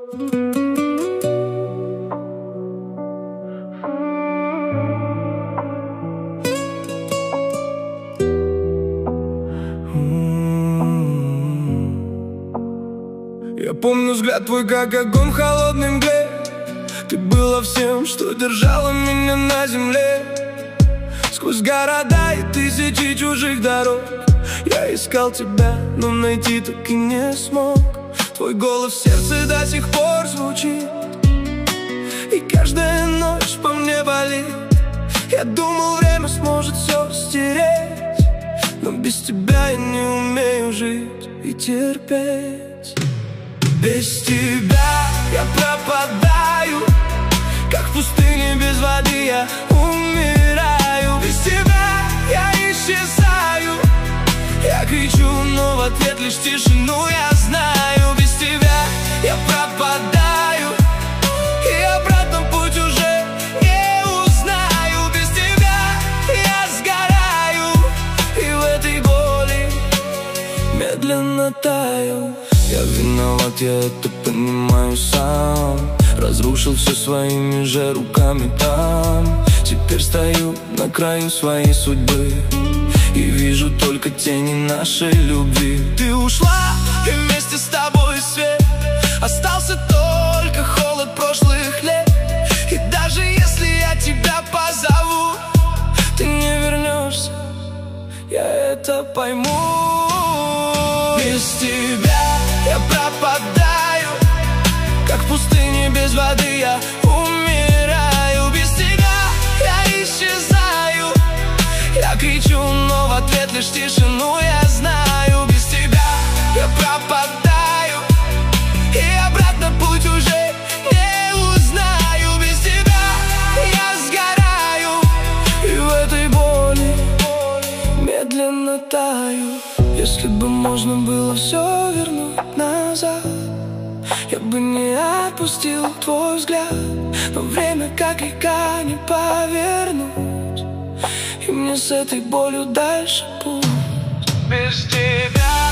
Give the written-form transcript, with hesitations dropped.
Я помню взгляд твой, как огонь в холодной мгле. Ты была всем, что держало меня на земле. Сквозь города и тысячи чужих дорог я искал тебя, но найти так и не смог. Твой голос в сердце до сих пор звучит, и каждая ночь по мне болит. Я думал, время сможет все стереть, но без тебя я не умею жить и терпеть. Без тебя я пропадаю, как в пустыне без воды я умираю. Без тебя я исчезаю, я кричу, но в ответ лишь тишину я знаю. Без тебя я пропадаю, и обратно путь уже не узнаю. Без тебя я сгораю, и в этой боли медленно таю. Я виноват, я это понимаю сам. Разрушил все своими же руками там. Теперь стою на краю своей судьбы и вижу только тени нашей любви. Ты ушла, и вместе с тобой свет. Остался только холод прошлых лет. И даже если я тебя позову, ты не вернешься, я это пойму. Без тебя я пропадаю, как в пустыне без воды я умираю. Без тебя я исчезаю, я кричу, но в ответ лишь тишину я знаю. Без тебя я пропадаю, и обратно путь уже не узнаю. Без тебя я сгораю, и в этой боли медленно таю. Если бы можно было все вернуть назад, я бы не отпустил твой взгляд. Но время как река не повернуть, и мне с этой болью дальше путь. Без тебя